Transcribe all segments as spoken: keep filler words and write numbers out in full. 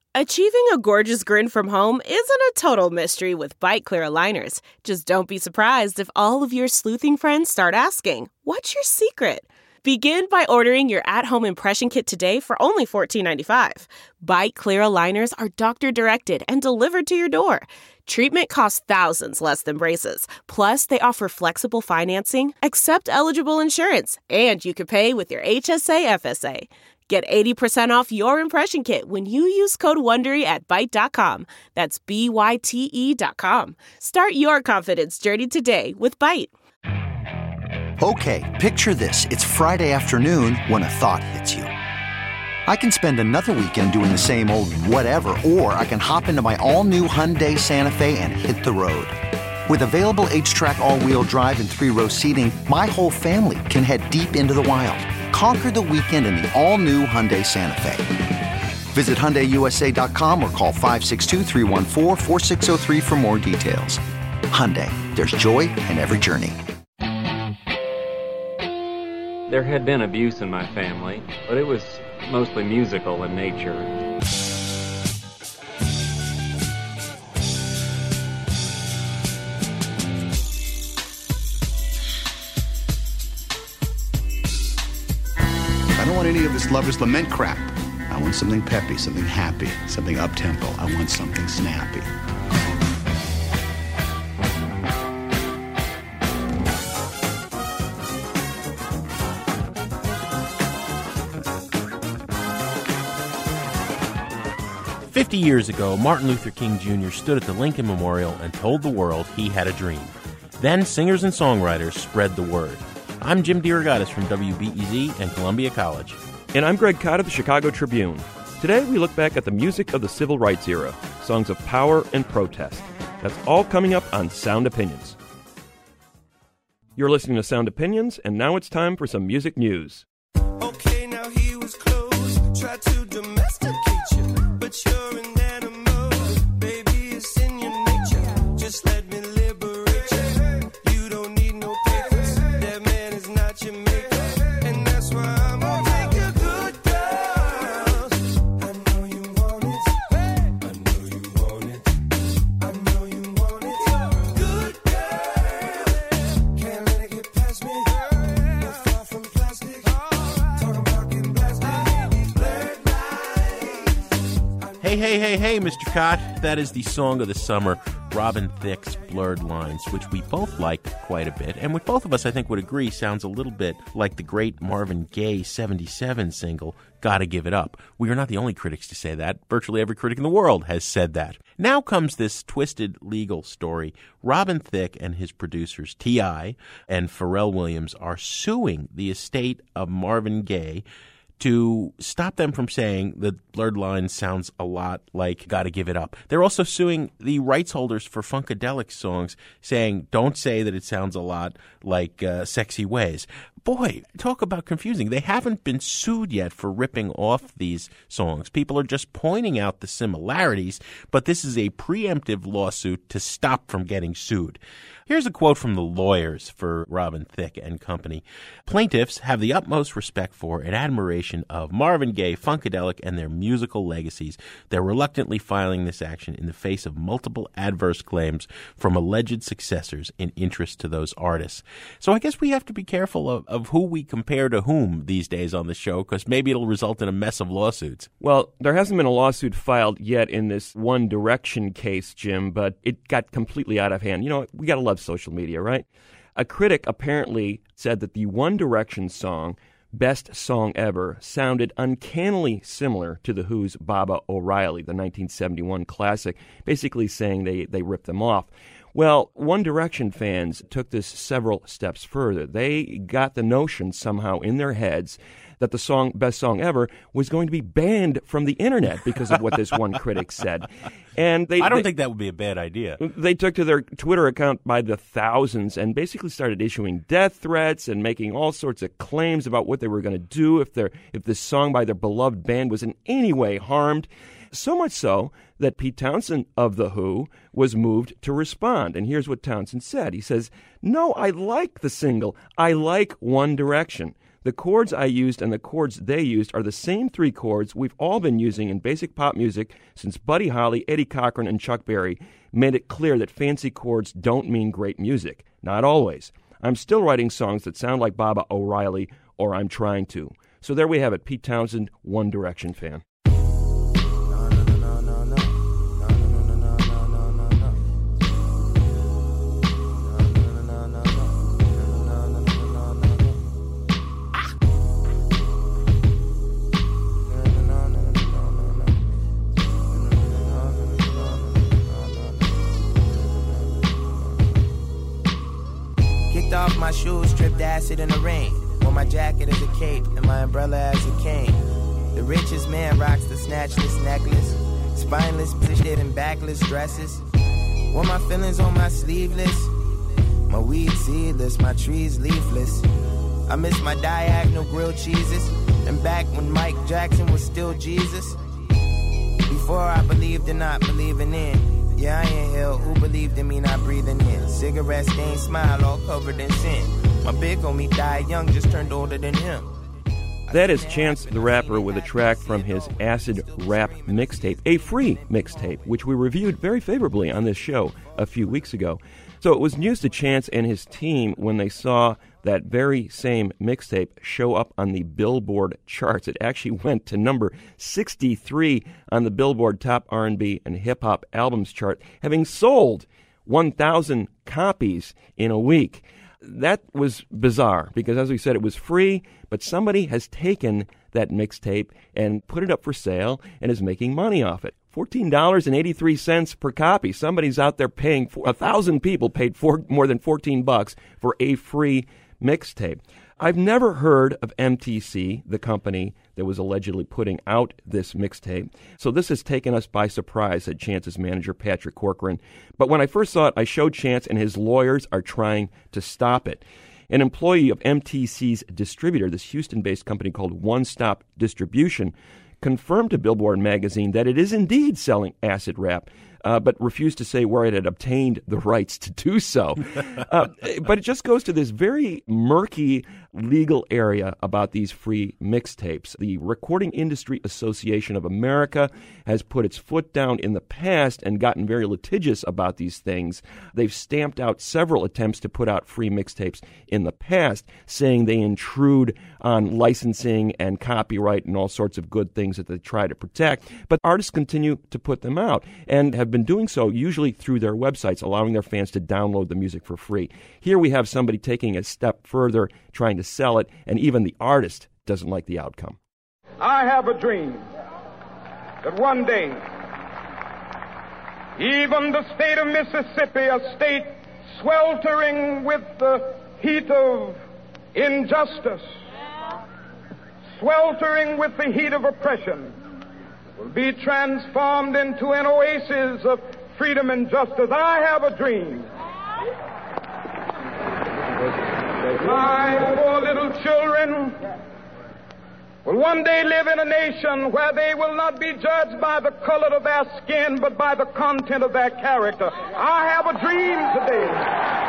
Achieving a gorgeous grin from home isn't a total mystery with Byte Clear aligners. Just don't be surprised if all of your sleuthing friends start asking, "What's your secret?" Begin by ordering your at-home impression kit today for only fourteen ninety-five. Byte Clear aligners are doctor-directed and delivered to your door. Treatment costs thousands less than braces. Plus, they offer flexible financing, accept eligible insurance, and you can pay with your H S A F S A. Get eighty percent off your impression kit when you use code WONDERY at Byte dot com. That's B Y T E dot com. Start your confidence journey today with Byte. Okay, picture this. It's Friday afternoon when a thought hits you. I can spend another weekend doing the same old whatever, or I can hop into my all-new Hyundai Santa Fe and hit the road. With available H-Track all-wheel drive and three-row seating, my whole family can head deep into the wild. Conquer the weekend in the all-new Hyundai Santa Fe. Visit Hyundai U S A dot com or call five six two, three one four, four six zero three for more details. Hyundai, there's joy in every journey. There had been abuse in my family, but it was mostly musical in nature. I don't want any of this lover's lament crap. I want something peppy, something happy, something up-tempo. I want something snappy. Fifty years ago, Martin Luther King Junior stood at the Lincoln Memorial and told the world he had a dream. Then singers and songwriters spread the word. I'm Jim DeRogatis from W B E Z and Columbia College. And I'm Greg Cott of the Chicago Tribune. Today we look back at the music of the Civil Rights era, songs of power and protest. That's all coming up on Sound Opinions. You're listening to Sound Opinions, and now it's time for some music news. Okay, now he was close, tried to domesticate you, but you're an animal, baby, it's in your nature, just let me liberate you, you don't need no papers, that man is not your maker, and that's why I'm gonna take your good girls, I know you want it, I know you want it, I know you want it, good girl, can't let it get past me, no far from plastic, talking about getting blasted, blurred lines. Hey, hey, hey, hey, Mister Cott. That is the song of the summer, Robin Thicke's Blurred Lines, which we both like quite a bit, and which both of us, I think, would agree sounds a little bit like the great Marvin Gaye seventy-seven single, Gotta Give It Up. We are not the only critics to say that. Virtually every critic in the world has said that. Now comes this twisted legal story. Robin Thicke and his producers, T I and Pharrell Williams, are suing the estate of Marvin Gaye to stop them from saying that Blurred Lines sounds a lot like Gotta Give It Up. They're also suing the rights holders for Funkadelic songs, saying, don't say that it sounds a lot like uh, Sexy Ways. Boy, talk about confusing. They haven't been sued yet for ripping off these songs. People are just pointing out the similarities, but this is a preemptive lawsuit to stop from getting sued. Here's a quote from the lawyers for Robin Thicke and company. Plaintiffs have the utmost respect for and admiration of Marvin Gaye, Funkadelic, and their musical legacies. They're reluctantly filing this action in the face of multiple adverse claims from alleged successors in interest to those artists. So I guess we have to be careful of, of who we compare to whom these days on the show, because maybe it'll result in a mess of lawsuits. Well, there hasn't been a lawsuit filed yet in this One Direction case, Jim, but it got completely out of hand. You know, we got to love social media, right? A critic apparently said that the One Direction song, Best Song Ever, sounded uncannily similar to The Who's Baba O'Riley, the nineteen seventy-one classic, basically saying they, they ripped them off. Well, One Direction fans took this several steps further. They got the notion somehow in their heads that the song Best Song Ever was going to be banned from the internet because of what this one critic said. And they, I don't they, think that would be a bad idea. They took to their Twitter account by the thousands and basically started issuing death threats and making all sorts of claims about what they were going to do if their if this song by their beloved band was in any way harmed. So much so that Pete Townsend of The Who was moved to respond. And here's what Townsend said. He says, "No, I like the single. I like One Direction. The chords I used and the chords they used are the same three chords we've all been using in basic pop music since Buddy Holly, Eddie Cochran, and Chuck Berry made it clear that fancy chords don't mean great music. Not always. I'm still writing songs that sound like Baba O'Reilly, or I'm trying to. So there we have it, Pete Townsend, One Direction fan. Off my shoes, stripped acid in the rain. Wore my jacket as a cape and my umbrella as a cane. The richest man rocks the snatchless necklace, spineless, positioned and backless dresses. Wore my feelings on my sleeveless, my weed seedless, my trees leafless. I miss my diagonal grilled cheeses, and back when Mike Jackson was still Jesus. Before I believed in not believing in. Yeah, I inhale, who believed in me not breathing in. Cigarette stain smile all covered in sin. My big homie died young, just turned older than him. That is Chance the Rapper with a track from his Acid Rap mixtape, a free mixtape, which we reviewed very favorably on this show a few weeks ago. So it was news to Chance and his team when they saw that very same mixtape show up on the Billboard charts. It actually went to number sixty-three on the Billboard Top R and B and Hip Hop Albums chart, having sold one thousand copies in a week. That was bizarre because, as we said, it was free, but somebody has taken that mixtape and put it up for sale and is making money off it. fourteen dollars and eighty-three cents per copy. Somebody's out there paying, for, a thousand people paid for more than fourteen bucks for a free mixtape. I've never heard of M T C, the company that was allegedly putting out this mixtape. So this has taken us by surprise, said Chance's manager, Patrick Corcoran. But when I first saw it, I showed Chance, and his lawyers are trying to stop it. An employee of M T C's distributor, this Houston-based company called One Stop Distribution, confirmed to Billboard magazine that it is indeed selling acid rap, uh, but refused to say where it had obtained the rights to do so. uh, but it just goes to this very murky legal area about these free mixtapes. The Recording Industry Association of America has put its foot down in the past and gotten very litigious about these things. They've stamped out several attempts to put out free mixtapes in the past, saying they intrude on licensing and copyright and all sorts of good things that they try to protect. But artists continue to put them out and have been doing so usually through their websites, allowing their fans to download the music for free. Here we have somebody taking a step further, trying to sell it, and even the artist doesn't like the outcome. I have a dream that one day, even the state of Mississippi, a state sweltering with the heat of injustice, sweltering with the heat of oppression, will be transformed into an oasis of freedom and justice. I have a dream. My poor little children will one day live in a nation where they will not be judged by the color of their skin, but by the content of their character. I have a dream today.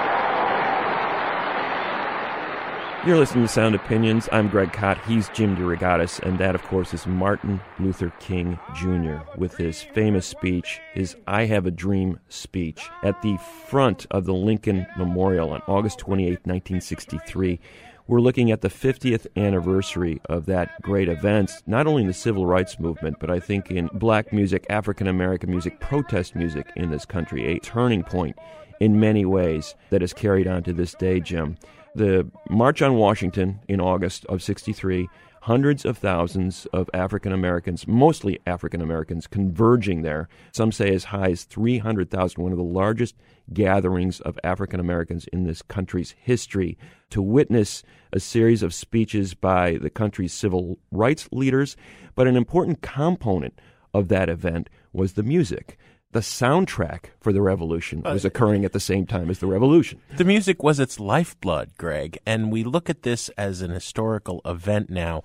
You're listening to Sound Opinions. I'm Greg Kot. He's Jim DeRogatis. And that, of course, is Martin Luther King Junior with his famous speech, his I Have a Dream speech, at the front of the Lincoln Memorial on August twenty-eighth, nineteen sixty-three. We're looking at the fiftieth anniversary of that great event, not only in the civil rights movement, but I think in black music, African-American music, protest music in this country, a turning point in many ways that is carried on to this day, Jim. The March on Washington in August of sixty-three, hundreds of thousands of African Americans, mostly African Americans, converging there. Some say as high as three hundred thousand, one of the largest gatherings of African Americans in this country's history, to witness a series of speeches by the country's civil rights leaders. But an important component of that event was the music. The soundtrack for the revolution was occurring at the same time as the revolution. The music was its lifeblood, Greg, and we look at this as an historical event now.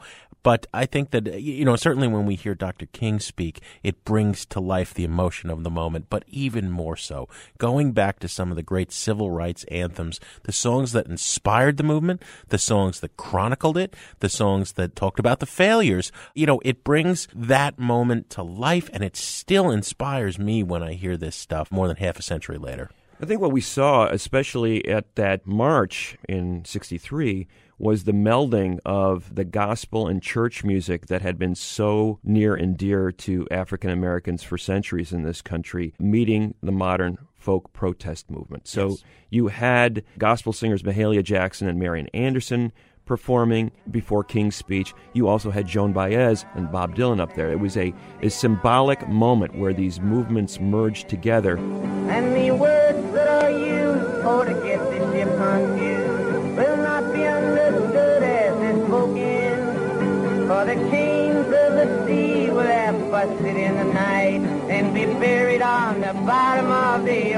But I think that, you know, certainly when we hear Doctor King speak, it brings to life the emotion of the moment, but even more so, going back to some of the great civil rights anthems, the songs that inspired the movement, the songs that chronicled it, the songs that talked about the failures, you know, it brings that moment to life, and it still inspires me when I hear this stuff more than half a century later. I think what we saw, especially at that march in sixty-three, was the melding of the gospel and church music that had been so near and dear to African Americans for centuries in this country, meeting the modern folk protest movement. So yes. You had gospel singers Mahalia Jackson and Marian Anderson performing before King's speech. You also had Joan Baez and Bob Dylan up there. It was a, a symbolic moment where these movements merged together. And the words that are used for to get the ship unused will not be understood as they're spoken. For the kings of the sea will have busted in the night and be buried on the bottom of the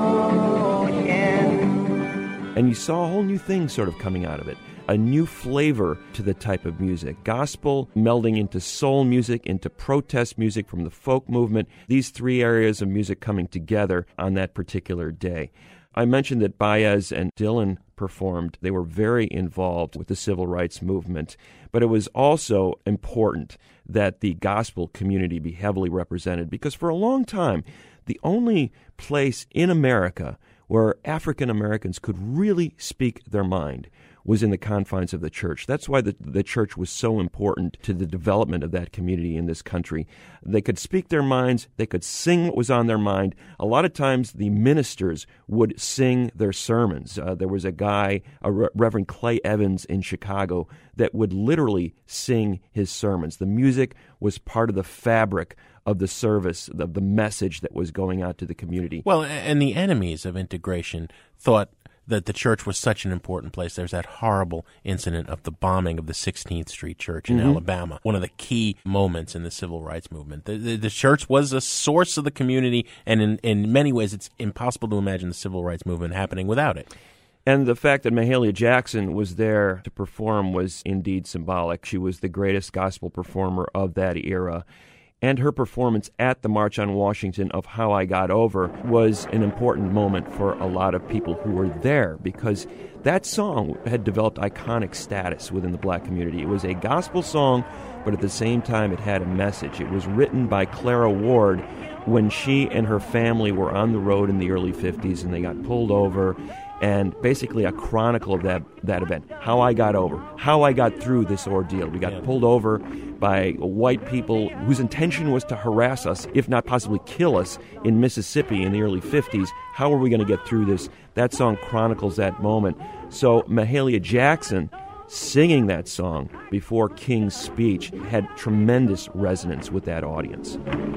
ocean. And you saw a whole new thing sort of coming out of it. A new flavor to the type of music. Gospel melding into soul music, into protest music from the folk movement. These three areas of music coming together on that particular day. I mentioned that Baez and Dylan performed. They were very involved with the civil rights movement. But it was also important that the gospel community be heavily represented, because for a long time, the only place in America where African Americans could really speak their mind was in the confines of the church. That's why the, the church was so important to the development of that community in this country. They could speak their minds. They could sing what was on their mind. A lot of times the ministers would sing their sermons. Uh, there was a guy, a Re- Reverend Clay Evans in Chicago, that would literally sing his sermons. The music was part of the fabric of the service, of the message that was going out to the community. Well, and the enemies of integration thought that the church was such an important place. There's that horrible incident of the bombing of the sixteenth Street Church in mm-hmm. Alabama, one of the key moments in the civil rights movement. The, the, the church was a source of the community, and in, in many ways it's impossible to imagine the civil rights movement happening without it. And the fact that Mahalia Jackson was there to perform was indeed symbolic. She was the greatest gospel performer of that era. And her performance at the March on Washington of How I Got Over was an important moment for a lot of people who were there, because that song had developed iconic status within the black community. It was a gospel song, but at the same time it had a message. It was written by Clara Ward when she and her family were on the road in the early fifties and they got pulled over, and basically a chronicle of that, that event. How I got over, how I got through this ordeal. We got yeah. pulled over by white people whose intention was to harass us, if not possibly kill us, in Mississippi in the early fifties. How are we going to get through this? That song chronicles that moment. So Mahalia Jackson singing that song before King's speech had tremendous resonance with that audience.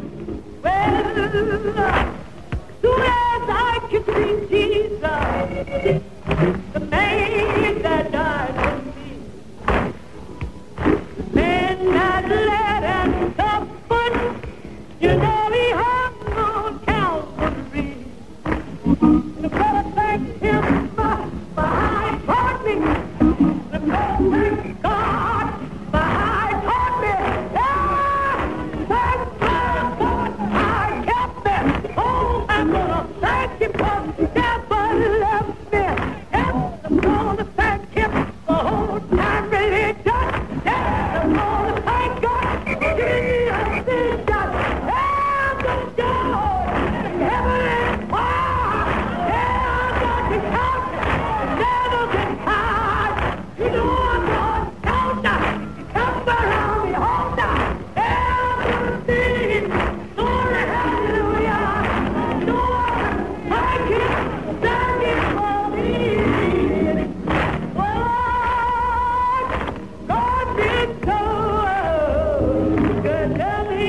Well, soon as I could see Jesus, the man that died for me, the man that led and suffered, you know he hung on Calvary. The brother thanked him for, for how he taught me. The brother thanked God for how he taught me. Yeah! Thank God for how he kept me. Oh, I'm gonna thank him for never left me. And I'm gonna thank him for whole time religion. Yeah, I'm gonna thank God for Jesus is God. And the joy in heaven and fire. Yeah, I'm gonna count never been tired. You know I'm gonna count now. Come around me, hold now. Yeah, I'm gonna sing. Glory, hallelujah. You know I'm thank him, thank him for me. Lord, God did so good to me.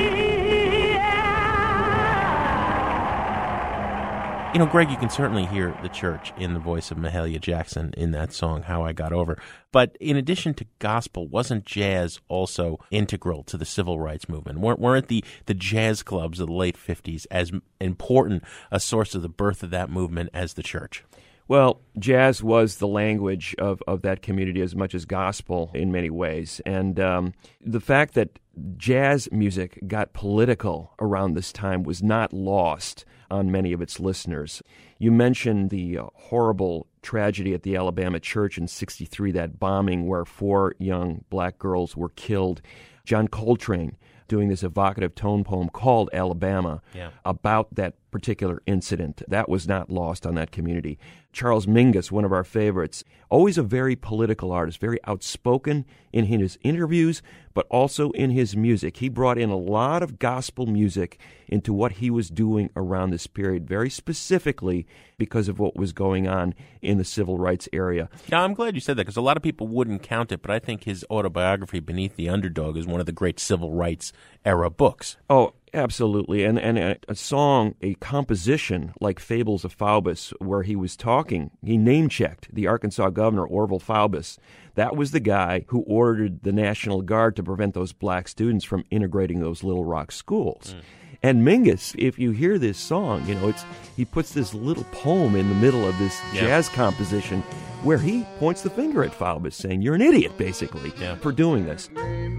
You know, Greg, you can certainly hear the church in the voice of Mahalia Jackson in that song, How I Got Over. But in addition to gospel, wasn't jazz also integral to the civil rights movement? Weren't, weren't the, the jazz clubs of the late fifties as important a source of the birth of that movement as the church? Well, jazz was the language of, of that community as much as gospel in many ways. And um, the fact that jazz music got political around this time was not lost on many of its listeners. You mentioned the uh, horrible tragedy at the Alabama church in sixty-three, that bombing where four young black girls were killed. John Coltrane doing this evocative tone poem called Alabama yeah. about that particular incident. That was not lost on that community. Charles Mingus, one of our favorites, always a very political artist, very outspoken in his interviews, but also in his music. He brought in a lot of gospel music into what he was doing around this period, very specifically because of what was going on in the civil rights area. Yeah, I'm glad you said that, because a lot of people wouldn't count it, but I think his autobiography, Beneath the Underdog, is one of the great civil rights era books. Oh, absolutely. And and a, a song, a composition like Fables of Faubus, where he was talking, he name-checked the Arkansas governor, Orville Faubus. That was the guy who ordered the National Guard to prevent those black students from integrating those Little Rock schools. Mm. And Mingus, if you hear this song, you know, it's he puts this little poem in the middle of this yeah. jazz composition where he points the finger at Faubus, saying, you're an idiot, basically, yeah. for doing this.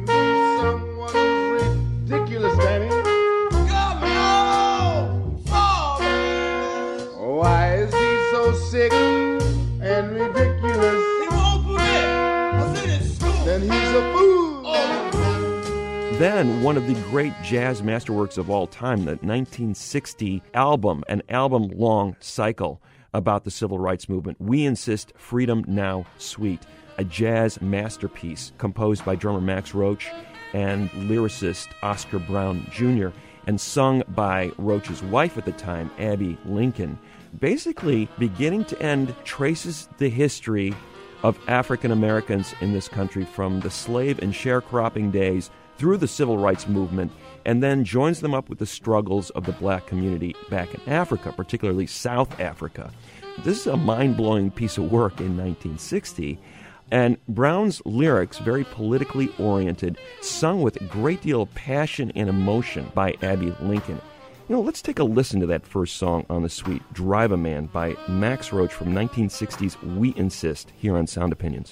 Ridiculous, Danny. Why is he so sick and ridiculous? He won't forget. I said in school. Then he's a fool. Oh. Then one of the great jazz masterworks of all time, the nineteen sixty album, an album-long cycle about the civil rights movement, We Insist, Freedom Now, Sweet, a jazz masterpiece composed by drummer Max Roach and lyricist Oscar Brown Junior, and sung by Roach's wife at the time, Abby Lincoln. Basically, beginning to end, traces the history of African Americans in this country from the slave and sharecropping days through the civil rights movement, and then joins them up with the struggles of the black community back in Africa, particularly South Africa. This is a mind-blowing piece of work in nineteen sixty, and Brown's lyrics, very politically oriented, sung with a great deal of passion and emotion by Abby Lincoln. You know, let's take a listen to that first song on the suite, Drive a Man, by Max Roach from nineteen sixty's We Insist, here on Sound Opinions.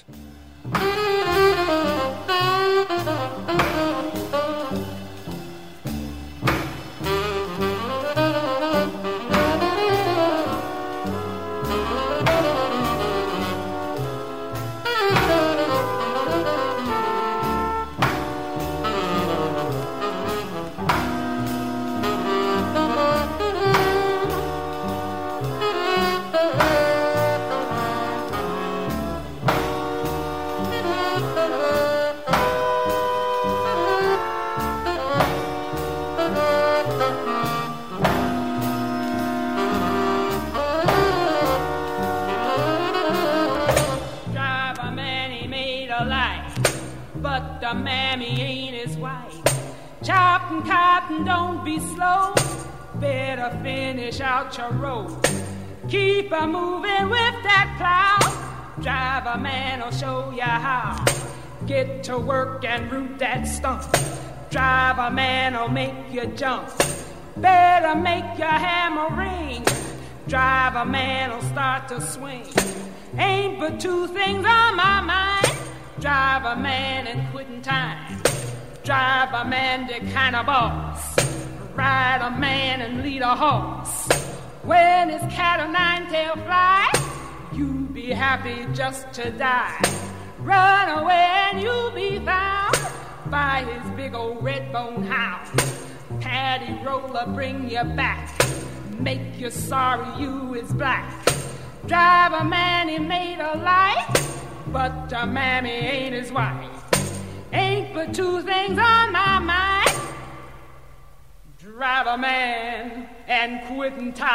Your road. Keep a moving with that plow. Drive a man will show you how. Get to work and root that stump. Drive a man will make you jump. Better make your hammer ring. Drive a man will start to swing. Ain't but two things on my mind. Drive a man and quitting time. Drive a man the kind of boss. Ride a man and lead a horse. When his cat o' nine-tail fly, you be happy just to die. Run away and you'll be found by his big old red-bone hound. Paddy roller bring you back, make you sorry you is black. Drive a man he made a life, but a mammy ain't his wife. Ain't but two things on my mind. Drive a man and quitting time.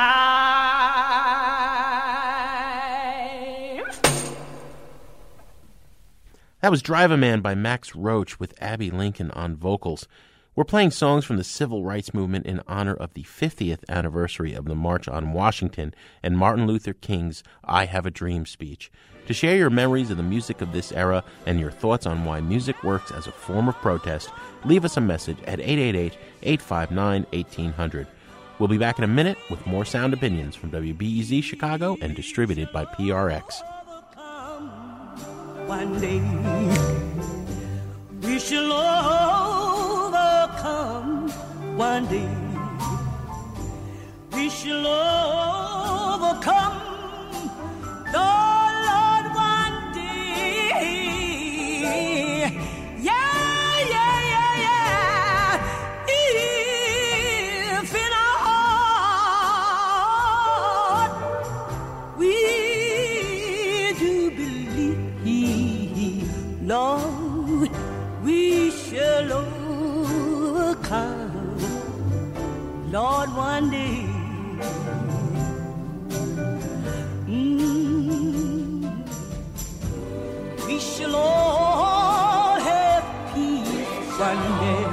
That was Drive a Man by Max Roach with Abby Lincoln on vocals. We're playing songs from the civil rights movement in honor of the fiftieth anniversary of the March on Washington and Martin Luther King's I Have a Dream speech. To share your memories of the music of this era and your thoughts on why music works as a form of protest, leave us a message at eight eight eight, eight five nine, one eight zero zero. We'll be back in a minute with more Sound Opinions from W B E Z Chicago and distributed by P R X. One day we shall overcome. One day we shall overcome. Oh Lord, one day. Yeah, yeah, yeah, yeah. If in our heart we do believe, Lord, we shall overcome. Lord, one day. Mm, we shall all have peace one day.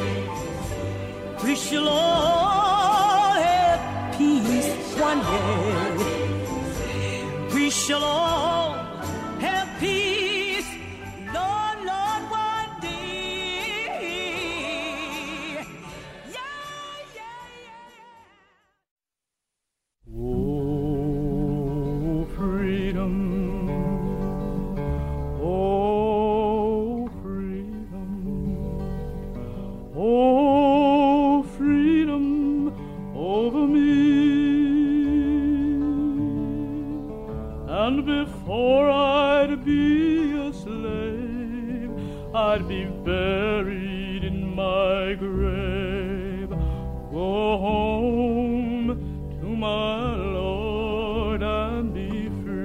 We shall all have peace one day. We shall all have peace, Lord, Lord, one day. Yeah, yeah, yeah. Oh, freedom. Oh, freedom. Oh, freedom over me. And before I'd be a slave, I'd be buried in my grave. Go home to my Lord and be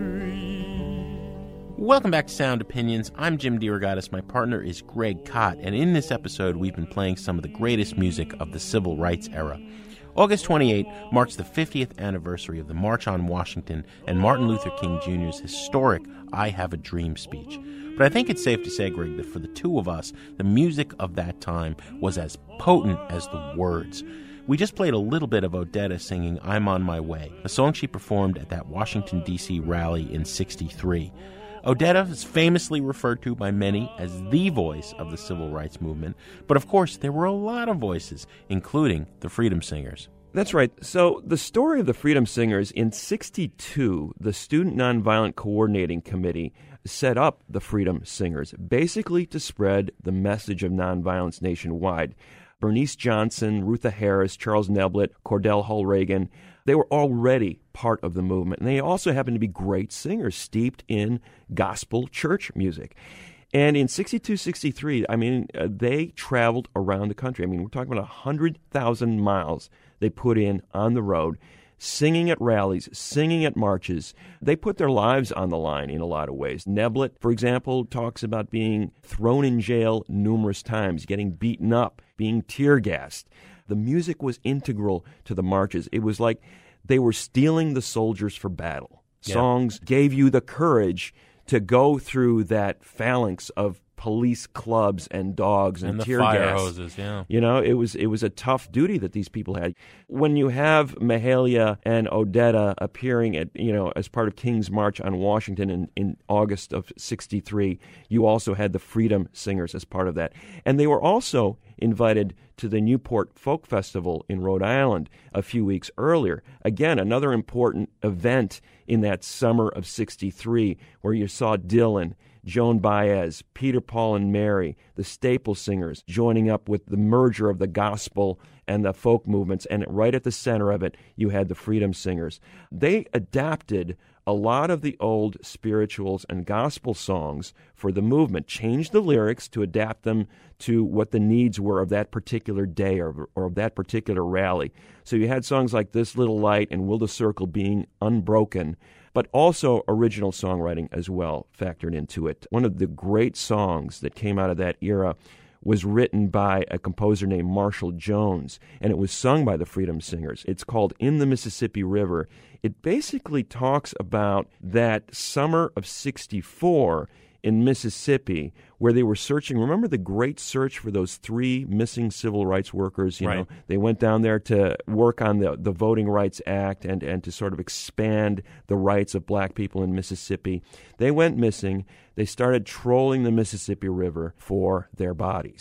free. Welcome back to Sound Opinions. I'm Jim DeRogatis. My partner is Greg Kot, and in this episode, we've been playing some of the greatest music of the Civil Rights era. August twenty-eighth marks the fiftieth anniversary of the March on Washington and Martin Luther King Junior's historic I Have a Dream speech. But I think it's safe to say, Greg, that for the two of us, the music of that time was as potent as the words. We just played a little bit of Odetta singing I'm on My Way, a song she performed at that Washington, D C rally in sixty-three. Odetta is famously referred to by many as the voice of the civil rights movement, but of course there were a lot of voices, including the Freedom Singers. That's right. So the story of the Freedom Singers, in sixty-two, the Student Nonviolent Coordinating Committee set up the Freedom Singers, basically to spread the message of nonviolence nationwide. Bernice Johnson, Rutha Harris, Charles Neblett, Cordell Hull Reagan, they were already part of the movement. And they also happened to be great singers, steeped in gospel church music. And in sixty-two, sixty-three, I mean, uh, they traveled around the country. I mean, we're talking about one hundred thousand miles they put in on the road, singing at rallies, singing at marches. They put their lives on the line in a lot of ways. Neblett, for example, talks about being thrown in jail numerous times, getting beaten up, being tear-gassed. The music was integral to the marches. It was like they were steeling the soldiers for battle. Yeah. Songs gave you the courage to go through that phalanx of police clubs and dogs and, and the tear fire gas. hoses, yeah. You know, it was it was a tough duty that these people had. When you have Mahalia and Odetta appearing at, you know, as part of King's March on Washington in, in August of sixty-three, you also had the Freedom Singers as part of that. And they were also invited to the Newport Folk Festival in Rhode Island a few weeks earlier. Again, another important event in that summer of sixty-three, where you saw Dylan, Joan Baez, Peter, Paul, and Mary, the Staple Singers, joining up with the merger of the gospel and the folk movements, and right at the center of it, you had the Freedom Singers. They adapted a lot of the old spirituals and gospel songs for the movement, changed the lyrics to adapt them to what the needs were of that particular day or, or of that particular rally. So you had songs like This Little Light and Will the Circle being unbroken, but also original songwriting as well factored into it. One of the great songs that came out of that era was written by a composer named Marshall Jones, and it was sung by the Freedom Singers. It's called In the Mississippi River. It basically talks about that summer of sixty-four in Mississippi, where they were searching. Remember the great search for those three missing civil rights workers? You right. know, they went down there to work on the, the Voting Rights Act and, and to sort of expand the rights of black people in Mississippi. They went missing. They started trolling the Mississippi River for their bodies.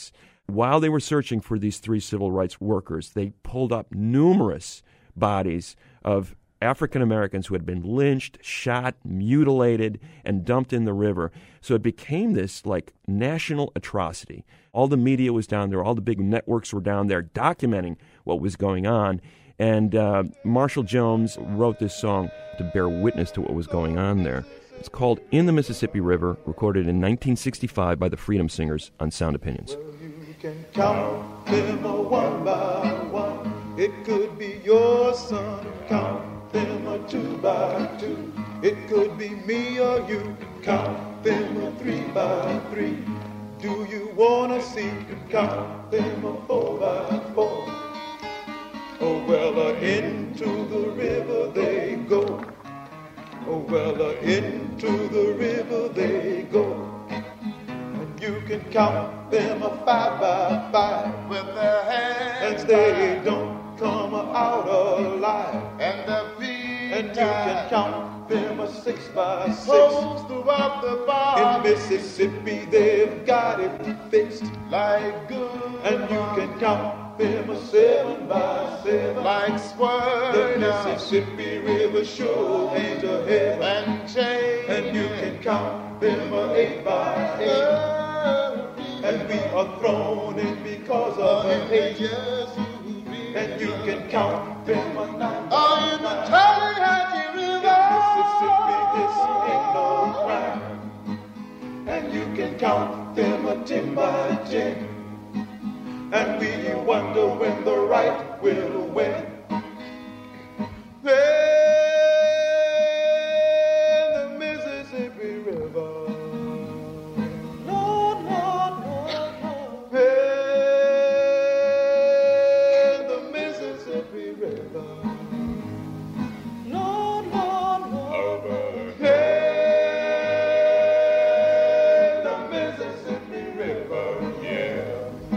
While they were searching for these three civil rights workers, they pulled up numerous bodies of African Americans who had been lynched, shot, mutilated, and dumped in the river. So it became this like national atrocity. All the media was down there, all the big networks were down there documenting what was going on. And uh, Marshall Jones wrote this song to bear witness to what was going on there. It's called In the Mississippi River, recorded in nineteen sixty-five by the Freedom Singers on Sound Opinions. Well, you can count them one by one. It could be your son. Count them a two by two. It could be me or you. Count them a three by three. Do you wanna see? Count them a four by four. Oh well, uh, into the river they go. Oh well, uh, into the river they go. And you can count them a five by five with their hands, and they don't come out alive. And the and you can count them a six by six. Throughout the bar. In Mississippi they've got it fixed like good. And you can count them a seven by seven like Swerve. The Mississippi River sure ain't a heaven and chain. And you can count them a eight by eight. And we are thrown in because of a hate. And you can count them a nine. Oh, in the Tallahatchie River. In Mississippi, this ain't no crime. And you can count them a ten by ten. And we wonder when the right will win. When the Mississippi River. Lord, Lord, Lord, Lord. When the Mississippi River. Lord, Lord, Lord. Over here. The Mississippi River, yeah.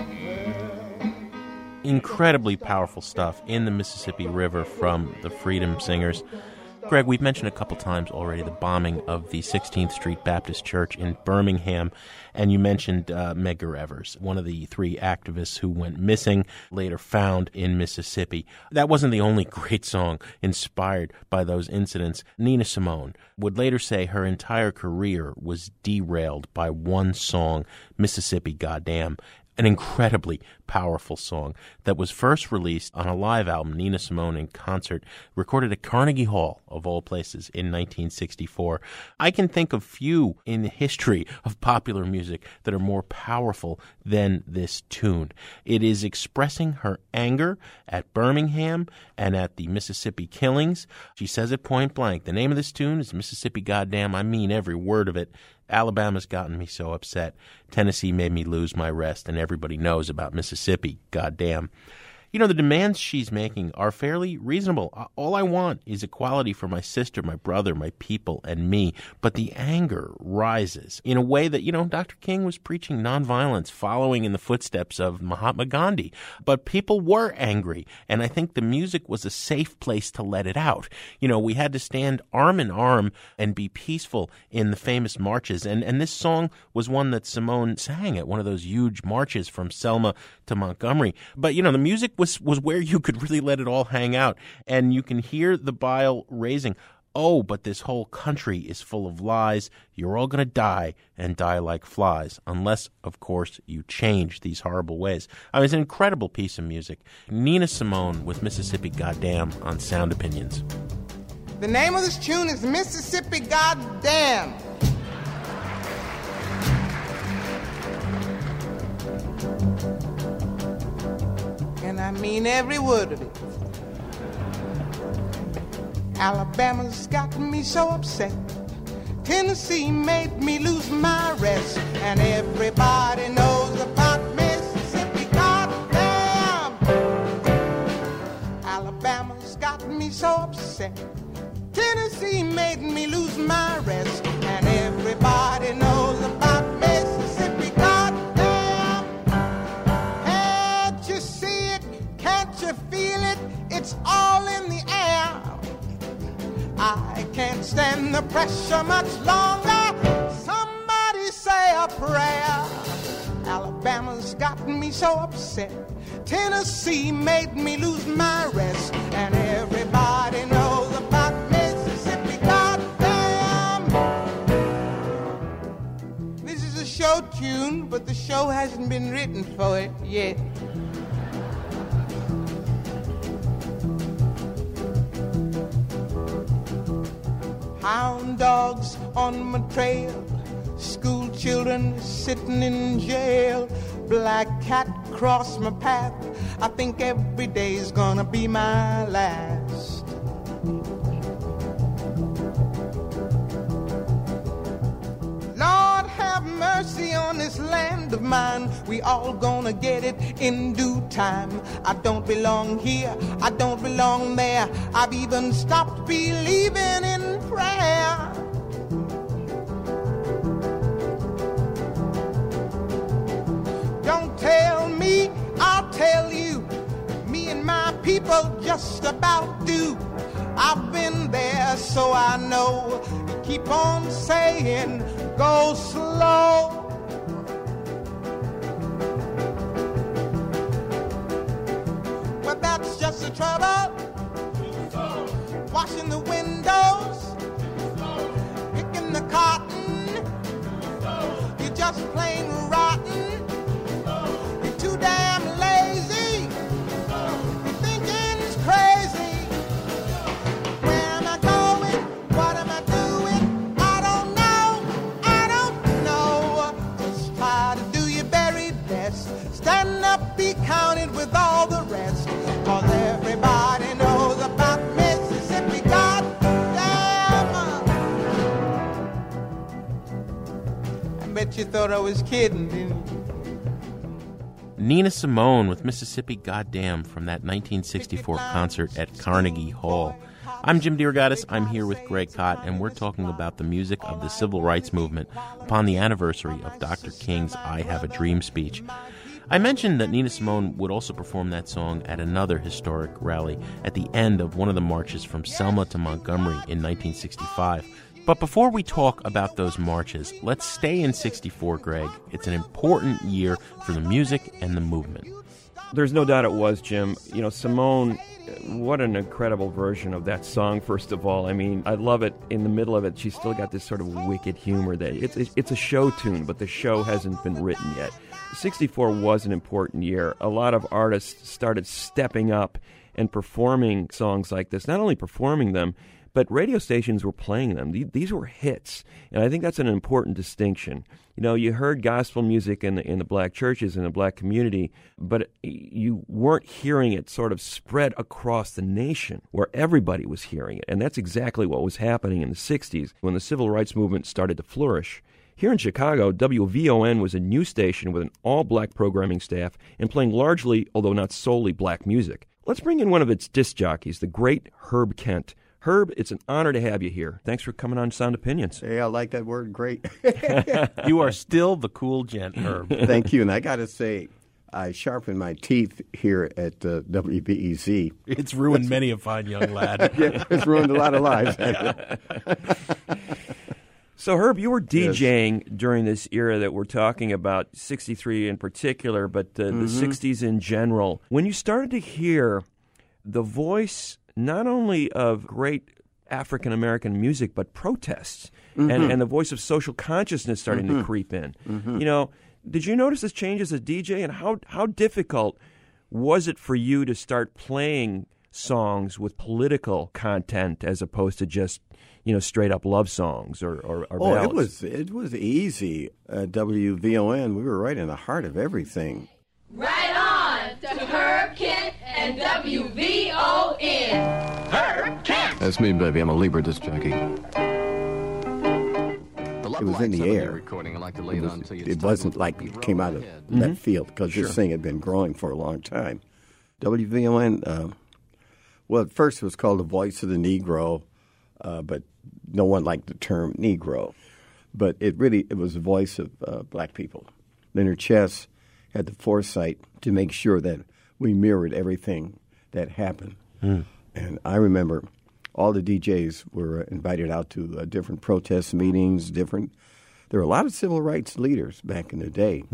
Incredibly powerful stuff in the Mississippi River from the Freedom Singers. Greg, we've mentioned a couple times already the bombing of the sixteenth Street Baptist Church in Birmingham, and you mentioned uh, Medgar Evers, one of the three activists who went missing, later found in Mississippi. That wasn't the only great song inspired by those incidents. Nina Simone would later say her entire career was derailed by one song, Mississippi Goddamn. An incredibly powerful song that was first released on a live album, Nina Simone in Concert, recorded at Carnegie Hall, of all places, in nineteen sixty-four. I can think of few in the history of popular music that are more powerful than this tune. It is expressing her anger at Birmingham and at the Mississippi killings. She says it point blank. The name of this tune is Mississippi Goddamn. I mean every word of it. Alabama's gotten me so upset. Tennessee made me lose my rest, and everybody knows about Mississippi. Goddamn. You know, the demands she's making are fairly reasonable. All I want is equality for my sister, my brother, my people, and me. But the anger rises in a way that, you know, Doctor King was preaching nonviolence, following in the footsteps of Mahatma Gandhi. But people were angry, and I think the music was a safe place to let it out. You know, we had to stand arm in arm and be peaceful in the famous marches. And, and this song was one that Simone sang at one of those huge marches from Selma to Montgomery. But, you know, the music was, was where you could really let it all hang out. And you can hear the bile raising. Oh, but this whole country is full of lies. You're all going to die and die like flies, unless, of course, you change these horrible ways. I mean, it's an incredible piece of music. Nina Simone with Mississippi Goddamn on Sound Opinions. The name of this tune is Mississippi Goddamn. And I mean every word of it. Alabama's got me so upset. Tennessee made me lose my rest. And everybody knows about Mississippi, goddamn. Alabama's got me so upset. Tennessee made me lose my rest. And everybody knows about Mississippi, goddamn. Can't you see it? Can't you feel it? It's all in the air. I can't stand the pressure much longer. Somebody say a prayer. Alabama's gotten me so upset. Tennessee made me lose my rest. And everybody knows about Mississippi, goddamn. This is a show tune, but the show hasn't been written for it yet. Hound dogs on my trail, school children sitting in jail, black cat cross my path. I think every day's gonna be my last. Lord have mercy on this land of mine. We all gonna get it in due time. I don't belong here, I don't belong there. I've even stopped believing in prayer. Don't tell me, I'll tell you. Me and my people just about do. I've been there, so I know. Keep on saying, go slow. But that's just the trouble. Washing the windows, picking the cotton. You're just plain rotten. You're too damn lazy. Your thinking's crazy. Where am I going? What am I doing? I don't know. I don't know. Just try to do your very best. Stand up, be counted with all the rest. Cause everybody knows about Mississippi, goddamn. I bet you thought I was kidding, didn't you? Nina Simone with Mississippi Goddamn from that nineteen sixty-four concert at Carnegie Hall. I'm Jim DeRogatis. I'm here with Greg Kot, and we're talking about the music of the civil rights movement upon the anniversary of Doctor King's I Have a Dream speech. I mentioned that Nina Simone would also perform that song at another historic rally at the end of one of the marches from Selma to Montgomery in nineteen sixty-five. But before we talk about those marches, let's stay in sixty-four, Greg. It's an important year for the music and the movement. There's no doubt it was, Jim. You know, Simone, what an incredible version of that song, first of all. I mean, I love it. In the middle of it, she's still got this sort of wicked humor. That It's, it's a show tune, but the show hasn't been written yet. sixty-four was an important year. A lot of artists started stepping up and performing songs like this, not only performing them, but radio stations were playing them. These were hits, and I think that's an important distinction. You know, you heard gospel music in the in the black churches, in the black community, but you weren't hearing it sort of spread across the nation where everybody was hearing it, and that's exactly what was happening in the sixties when the civil rights movement started to flourish. Here in Chicago, W V O N was a news station with an all-black programming staff and playing largely, although not solely, black music. Let's bring in one of its disc jockeys, the great Herb Kent. Herb, it's an honor to have you here. Thanks for coming on Sound Opinions. Hey, I like that word, great. You are still the cool gent, Herb. Thank you, and I got to say, I sharpened my teeth here at uh, W B E Z. It's ruined That's, many a fine young lad. Yeah, it's ruined a lot of lives. So, Herb, you were DJing yes. during this era that we're talking about, sixty-three in particular, but uh, mm-hmm. the sixties in general. When you started to hear the voice not only of great African-American music, but protests, mm-hmm. and, and the voice of social consciousness starting mm-hmm. to creep in, mm-hmm. you know, did you notice this change as a D J, and how how difficult was it for you to start playing songs with political content as opposed to just, you know, straight up love songs or, or, or oh, ballads? it was it was easy. At W V O N, we were right in the heart of everything. Right on to Herb Kent and W V O N. Herb Kent. That's me, baby. I'm a Libra disc jockey. It was in the air. It, was, it wasn't like it came out of mm-hmm. that field because sure. this thing had been growing for a long time. W V O N, uh, well, at first it was called the Voice of the Negro, uh, but no one liked the term Negro. But it really it was the voice of uh, black people. Leonard Chess had the foresight to make sure that we mirrored everything that happened. Mm. And I remember all the D Js were invited out to uh, different protest meetings, different. There were a lot of civil rights leaders back in the day. Yeah.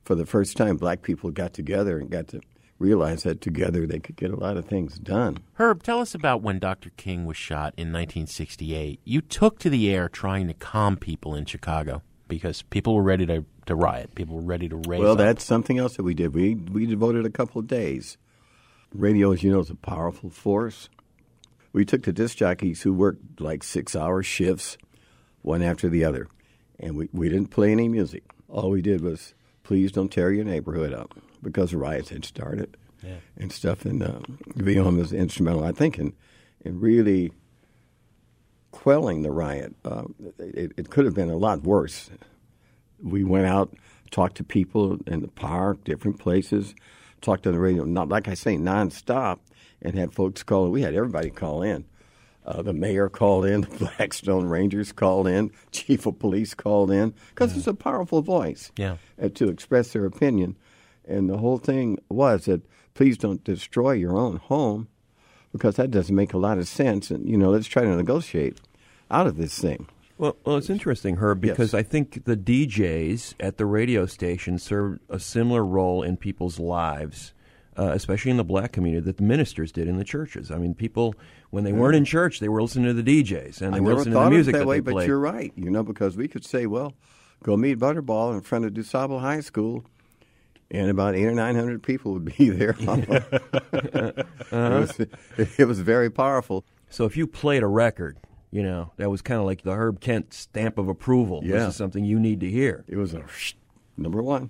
for the first time, black people got together and got to realize that together they could get a lot of things done. Herb, tell us about when Doctor King was shot in nineteen sixty-eight. You took to the air trying to calm people in Chicago because people were ready to, to riot. People were ready to raise Well, up. that's something else that we did. We we devoted a couple of days. Radio, as you know, is a powerful force. We took the disc jockeys who worked like six-hour shifts, one after the other, and we, we didn't play any music. All we did was, please don't tear your neighborhood up, because riots had started yeah. and stuff. And uh, V O M was instrumental, I think, in, in really quelling the riot. Uh, it, it could have been a lot worse. We went out, talked to people in the park, different places, talked on the radio, not like I say, nonstop, and had folks call. We had everybody call in. Uh, the mayor called in, the Blackstone Rangers called in, chief of police called in, because yeah. it's a powerful voice yeah. uh, to express their opinion. And the whole thing was that please don't destroy your own home, because that doesn't make a lot of sense. And, you know, let's try to negotiate out of this thing. Well, well, it's interesting, Herb, because yes. I think the D Js at the radio station served a similar role in people's lives, uh, especially in the black community, that the ministers did in the churches. I mean, people, when they weren't in church, they were listening to the D Js, and they I were never listening thought to the music of it that, that way, they played. But you're right, you know, because we could say, well, go meet Butterball in front of DuSable High School, and about eight or nine hundred people would be there. uh-huh. it, was, it was very powerful. So if you played a record, you know, that was kind of like the Herb Kent stamp of approval. Yeah. This is something you need to hear. It was a number one.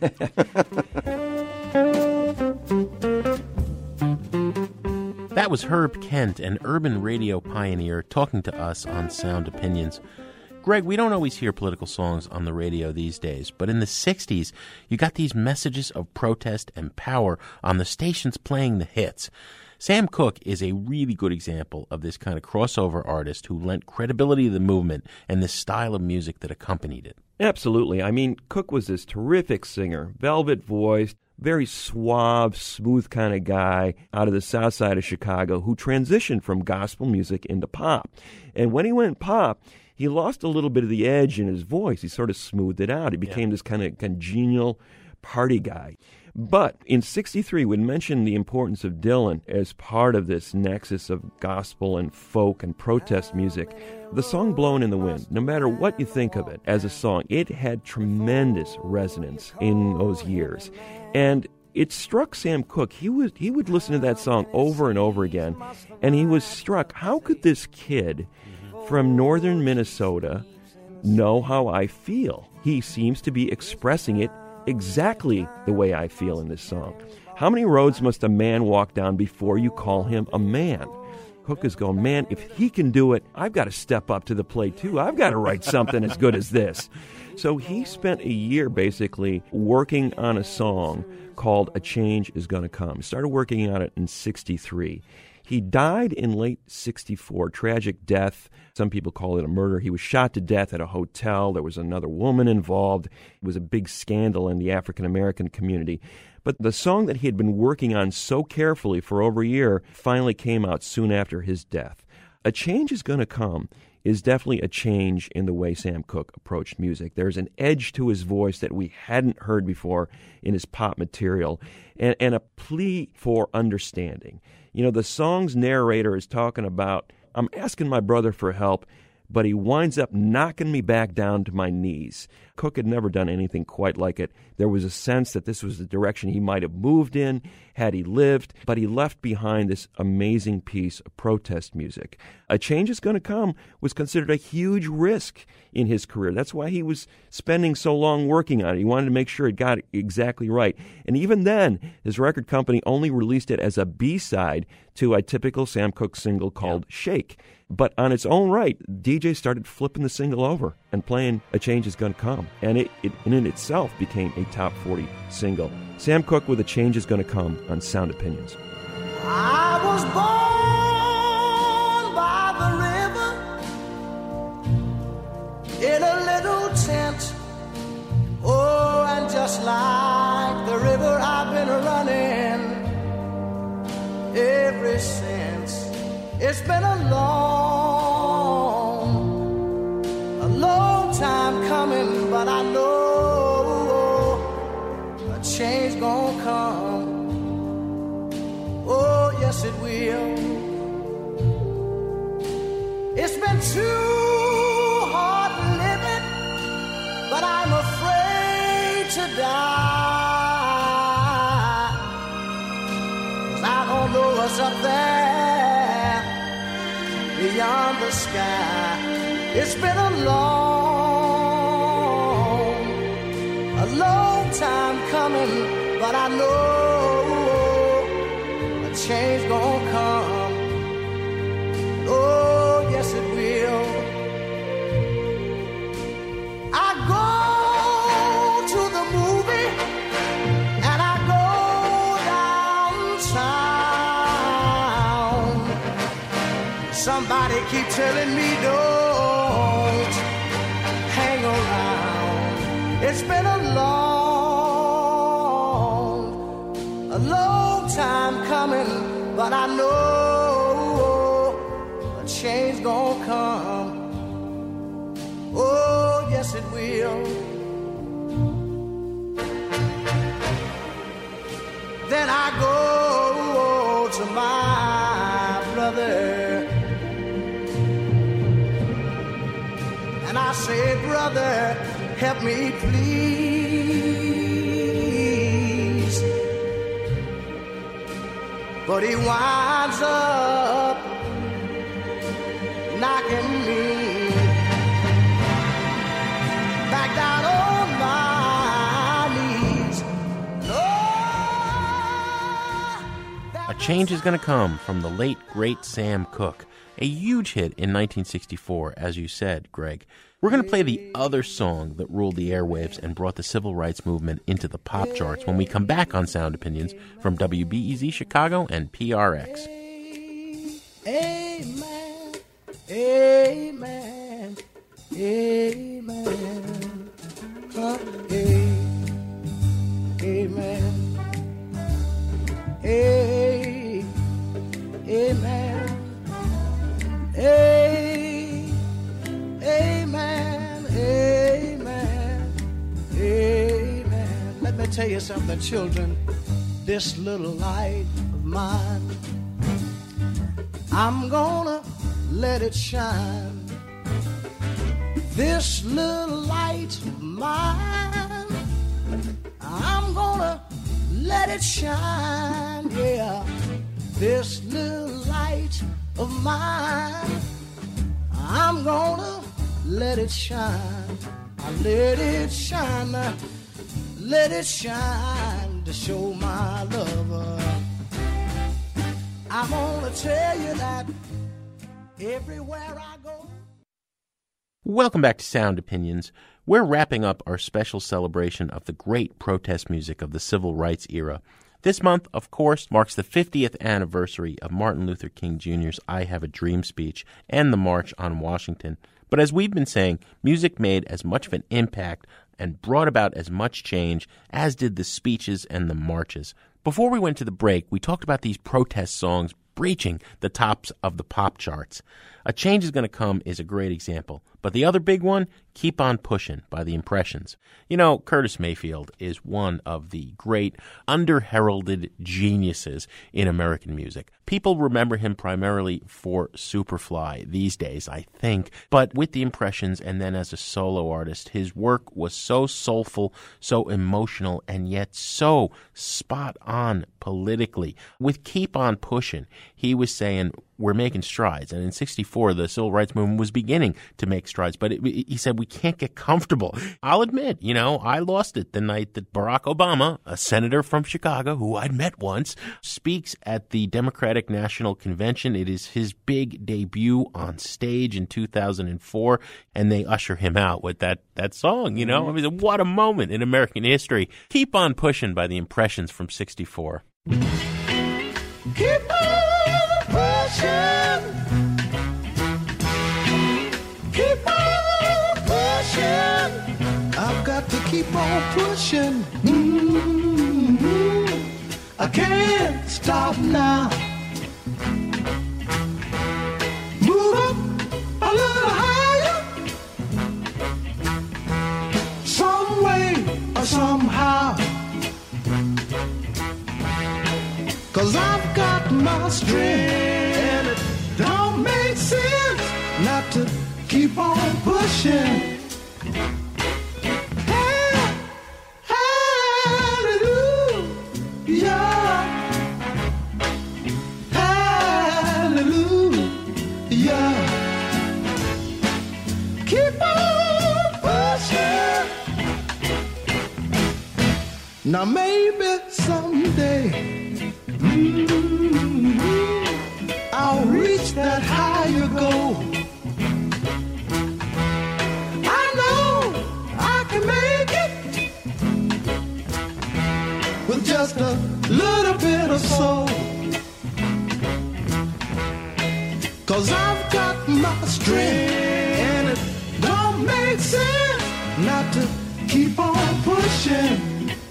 That was Herb Kent, an urban radio pioneer, talking to us on Sound Opinions. Greg, we don't always hear political songs on the radio these days, but in the sixties, you got these messages of protest and power on the stations playing the hits. Sam Cooke is a really good example of this kind of crossover artist who lent credibility to the movement and the style of music that accompanied it. Absolutely. I mean, Cooke was this terrific singer, velvet voiced, very suave, smooth kind of guy out of the south side of Chicago who transitioned from gospel music into pop. And when he went pop, he lost a little bit of the edge in his voice. He sort of smoothed it out. He became yeah. this kind of congenial party guy. But in sixty-three, we mentioned the importance of Dylan as part of this nexus of gospel and folk and protest music. The song Blowin' in the Wind, no matter what you think of it as a song, it had tremendous resonance in those years. And it struck Sam Cooke. He would, he would listen to that song over and over again, and he was struck. How could this kid from northern Minnesota know how I feel? He seems to be expressing it exactly the way I feel in this song. How many roads must a man walk down before you call him a man? Cooke is going, man, if he can do it, I've got to step up to the plate too. I've got to write something as good as this. So he spent a year basically working on a song called A Change Is Gonna Come. He started working on it in sixty-three. He died in late sixty-four, tragic death. Some people call it a murder. He was shot to death at a hotel. There was another woman involved. It was a big scandal in the African-American community. But the song that he had been working on so carefully for over a year finally came out soon after his death. A Change Is Gonna Come is definitely a change in the way Sam Cooke approached music. There's an edge to his voice that we hadn't heard before in his pop material, and, and a plea for understanding. You know, the song's narrator is talking about, I'm asking my brother for help, but he winds up knocking me back down to my knees. Cooke had never done anything quite like it. There was a sense that this was the direction he might have moved in had he lived, but he left behind this amazing piece of protest music. A Change Is Gonna Come was considered a huge risk in his career. That's why he was spending so long working on it. He wanted to make sure it got it exactly right. And even then, his record company only released it as a B-side to a typical Sam Cooke single called yeah. Shake. But on its own right, D J started flipping the single over and playing A Change Is Gonna Come. And it, it in it itself became a top forty single. Sam Cooke with A Change Is Gonna Come on Sound Opinions. I was born by the river in a little tent. Oh, and just like the river, I've been running ever since. It's been a long, a long time coming, but I know change gonna come. Oh, yes it will. It's been too hard living, but I'm afraid to die. 'Cause I don't know what's up there beyond the sky. It's been a long, a long time coming, but I know a change gonna come. Oh, yes it will. I go to the movie and I go downtown. Somebody keep telling me don't hang around. It's been a long, a long time coming, but I know a change gonna come. Oh, yes it will. Then I go to my brother and I say, brother, help me please. But he winds up knocking me back down on my knees. A Change Is Gonna Come from the late, great Sam Cooke. A huge hit in nineteen sixty-four, as you said, Greg. We're going to play the other song that ruled the airwaves and brought the civil rights movement into the pop charts when we come back on Sound Opinions from W B E Z Chicago and P R X. Amen, amen, amen, uh, amen, amen, amen, amen, amen, amen. Let me tell you something, children. This little light of mine, I'm gonna let it shine. This little light of mine, I'm gonna let it shine, yeah. This little light of mine, I'm gonna let it shine. I let it shine, let it shine to show my lover. I'm gonna tell you that everywhere I go. Welcome back to Sound Opinions. We're wrapping up our special celebration of the great protest music of the civil rights era. This month, of course, marks the fiftieth anniversary of Martin Luther King Junior's I Have a Dream speech and the March on Washington. But as we've been saying, music made as much of an impact and brought about as much change as did the speeches and the marches. Before we went to the break, we talked about these protest songs breaching the tops of the pop charts. A Change Is Gonna Come is a great example. But the other big one, Keep on Pushing by the Impressions. You know, Curtis Mayfield is one of the great under-heralded geniuses in American music. People remember him primarily for Superfly these days, I think. But with the Impressions and then as a solo artist, his work was so soulful, so emotional, and yet so spot on politically. With Keep on Pushing, he was saying, we're making strides. And in sixty-four, the civil rights movement was beginning to make strides. But it, it, he said, we can't get comfortable. I'll admit, you know, I lost it the night that Barack Obama, a senator from Chicago, who I'd met once, speaks at the Democratic National Convention. It is his big debut on stage in two thousand four, and they usher him out with that, that song, you know? I mean, what a moment in American history. Keep on Pushing by the Impressions from sixty-four. Keep on pushing. Keep on pushing. I've got to keep on pushing. Mm-hmm. I can't stop now. Move up a little higher. Some way or somehow. strength, and it don't make sense not to keep on pushing. Now maybe someday mm-hmm, I'll reach that higher goal. I know I can make it with just a little bit of soul. 'Cause I've got my strength, and it don't make sense not to keep on pushing.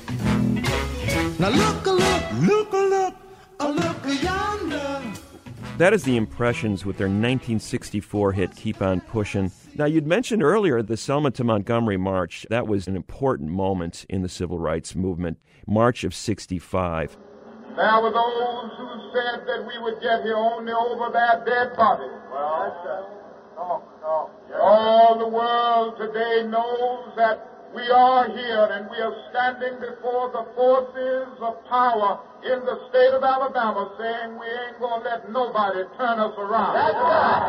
Now look a look, look a look, a look a yonder. That is the Impressions with their nineteen sixty-four hit Keep On Pushin'. Now, you'd mentioned earlier the Selma to Montgomery March. That was an important moment in the civil rights movement, March of sixty-five. There were those who said that we would get here only over their dead bodies. Well, that's right. No, no. All the world today knows that we are here, and we are standing before the forces of power in the state of Alabama saying we ain't going to let nobody turn us around. That's right.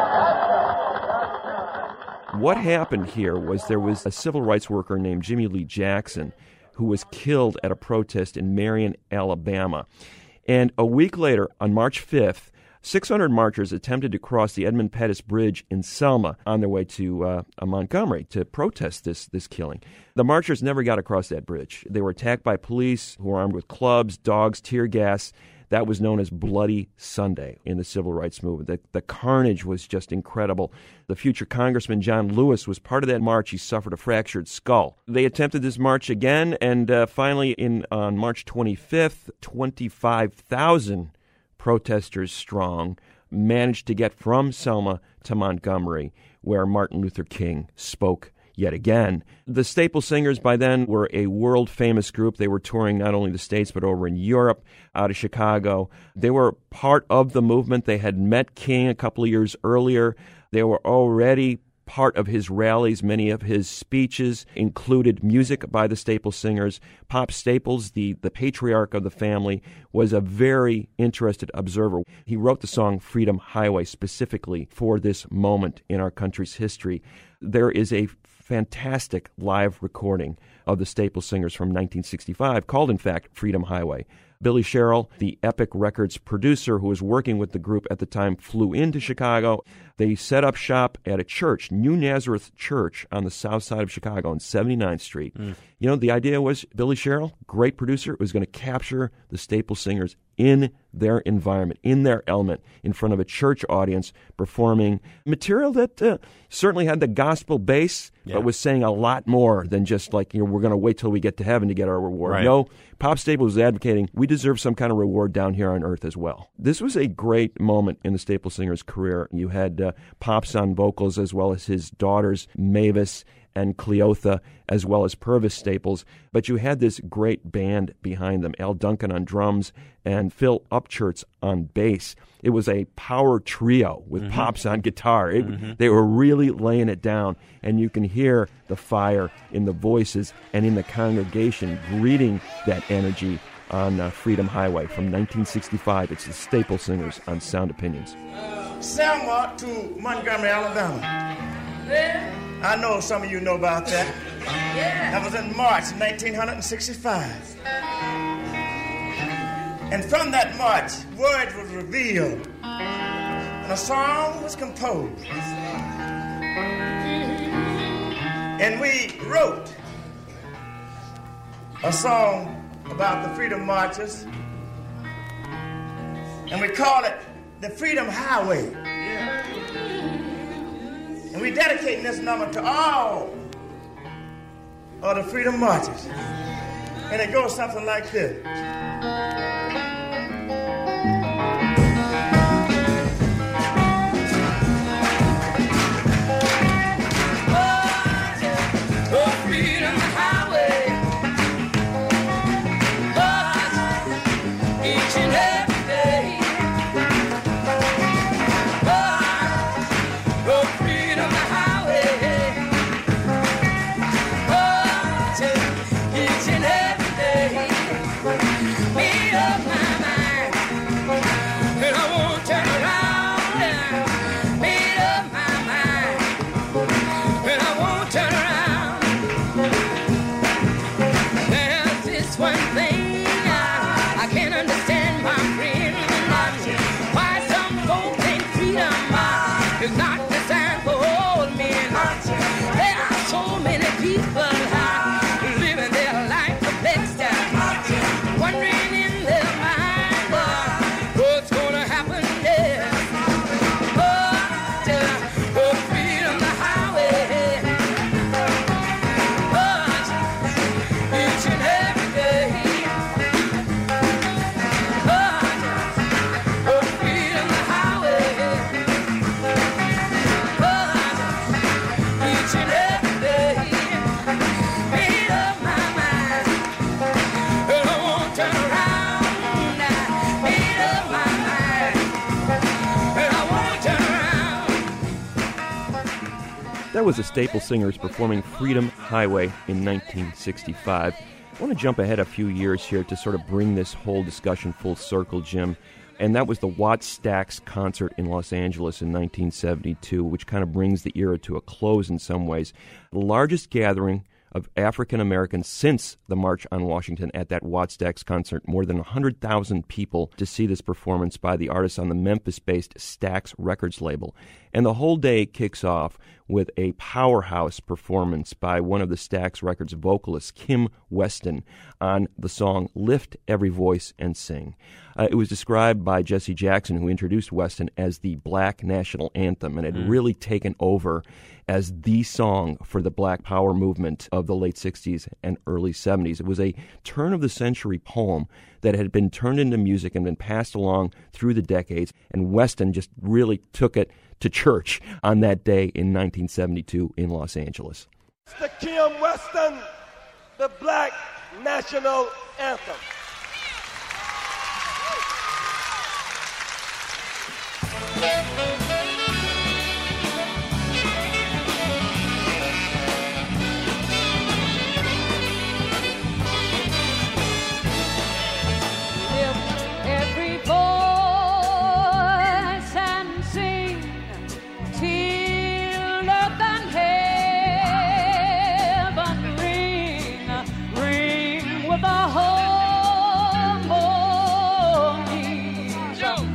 That's right. What happened here was there was a civil rights worker named Jimmy Lee Jackson who was killed at a protest in Marion, Alabama. And a week later, on March fifth, six hundred marchers attempted to cross the Edmund Pettus Bridge in Selma on their way to uh, Montgomery to protest this this killing. The marchers never got across that bridge. They were attacked by police who were armed with clubs, dogs, tear gas. That was known as Bloody Sunday in the civil rights movement. The, the carnage was just incredible. The future Congressman John Lewis was part of that march. He suffered a fractured skull. They attempted this march again, and uh, finally in on March twenty-fifth, twenty-five thousand protesters strong, managed to get from Selma to Montgomery, where Martin Luther King spoke yet again. The Staple Singers by then were a world-famous group. They were touring not only the States but over in Europe, out of Chicago. They were part of the movement. They had met King a couple of years earlier. They were already part of his rallies. Many of his speeches included music by the Staple Singers. Pop Staples, the, the patriarch of the family, was a very interested observer. He wrote the song Freedom Highway specifically for this moment in our country's history. There is a fantastic live recording of the Staple Singers from nineteen sixty-five called, in fact, Freedom Highway. Billy Sherrill, the Epic Records producer who was working with the group at the time, flew into Chicago. They set up shop at a church, New Nazareth Church, on the south side of Chicago on seventy-ninth Street. Mm. You know, the idea was Billy Sherrill, great producer, was going to capture the Staple Singers in their environment, in their element, in front of a church audience, performing material that uh, certainly had the gospel base, yeah. but was saying a lot more than just like, you know, we're going to wait till we get to heaven to get our reward. Right. No, Pop Staples was advocating we deserve some kind of reward down here on earth as well. This was a great moment in the Staple Singers' career. You had uh, Pops on vocals as well as his daughters, Mavis and Cleotha, as well as Purvis Staples. But you had this great band behind them, Al Duncan on drums and Phil Upchurch on bass. It was a power trio with mm-hmm. Pops on guitar. It, mm-hmm. They were really laying it down, and you can hear the fire in the voices and in the congregation greeting that energy on uh, Freedom Highway from nineteen sixty-five. It's the Staple Singers on Sound Opinions. Selma to Montgomery, Alabama. Yeah. I know some of you know about that. Yeah. That was in March nineteen sixty-five. And from that march, word was revealed, and a song was composed. And we wrote a song about the Freedom Marchers, and we call it the Freedom Highway. And we're dedicating this number to all of the Freedom Marchers. And it goes something like this. is not designed for all men. There are so many people uh, living their life perplexed, uh, wondering in their mind uh, what's gonna happen next. But uh, oh, freedom the highway, but each and every day. But oh, freedom the highway, but each and every day. Made up my mind, and I won't turn around. Made up my mind, and I won't turn around. That was the Staple Singers performing Freedom Highway in nineteen sixty-five. I want to jump ahead a few years here to sort of bring this whole discussion full circle, Jim. And that was the Watt-Stax concert in Los Angeles in nineteen seventy-two, which kind of brings the era to a close in some ways. The largest gathering of African Americans since the March on Washington at that Watt-Stax concert. More than one hundred thousand people to see this performance by the artists on the Memphis-based Stax Records label. And the whole day kicks off with a powerhouse performance by one of the Stax Records vocalists, Kim Weston, on the song Lift Every Voice and Sing. Uh, it was described by Jesse Jackson, who introduced Weston, as the Black National Anthem, and it had Mm. really taken over as the song for the Black Power movement of the late sixties and early seventies. It was a turn-of-the-century poem that had been turned into music and been passed along through the decades, and Weston just really took it to church on that day in nineteen seventy-two in Los Angeles. Mister Kim Weston, the Black National Anthem. Every voice and sing till earth and heaven ring, ring with the harmonies of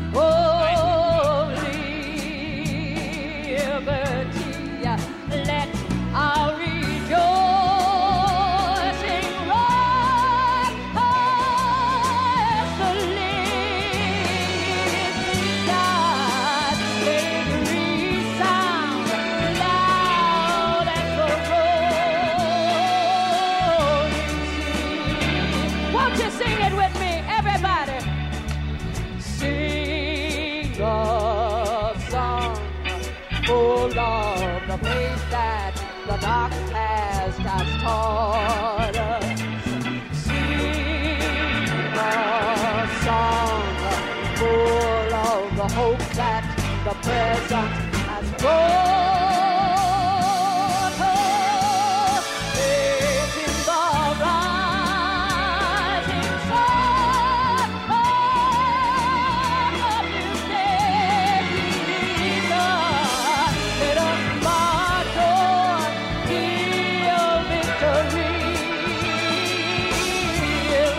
liberty. Let our rejoicing rise as the living God. Let it resound loud as the rolling sea. Won't you sing it with me, everybody? Sing a song full of the faith that the dark past has taught us. Sing a song full of the hope that the present has brought us. Faith in the rising sun of this day. Let us march on till victory is